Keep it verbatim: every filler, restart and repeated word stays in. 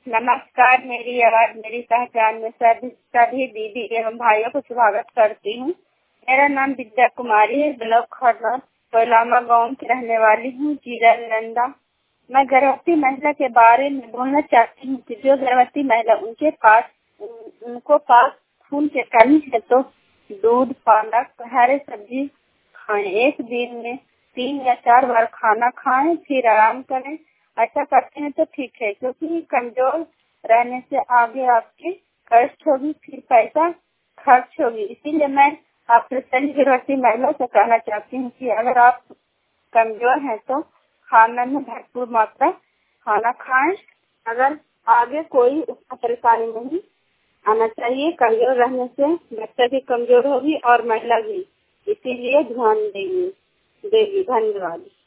नमस्कार, मेरी आवाज मेरी पहचान में सभी सभी दीदी एवं भाइयों को स्वागत करती हूँ। मेरा नाम विद्या कुमारी है। ब्लॉक खरना कोयलामा गाँव की रहने वाली हूँ, जीरा नंदा। मैं गर्भवती महिला के बारे में बोलना चाहती हूँ कि जो गर्भवती महिला उनके पास उन- उनको पास खून की कमी है तो दूध, पालक, हरे सब्जी खाएं। एक दिन में तीन या चार बार खाना खाएं, फिर आराम करें। ऐसा करते हैं तो ठीक है, क्योंकि कमजोर रहने से आगे आपकी कष्ट होगी, फिर पैसा खर्च होगी। इसीलिए मैं आपसे सभी गर्भवती महिला से कहना चाहती हूँ कि अगर आप कमजोर हैं तो खाना में भरपूर मात्रा खाना खाएं। अगर आगे कोई उसका परेशानी नहीं आना चाहिए। कमजोर रहने से बच्चा भी कमजोर होगी और महिला भी, इसीलिए ध्यान देंगे देगी। धन्यवाद।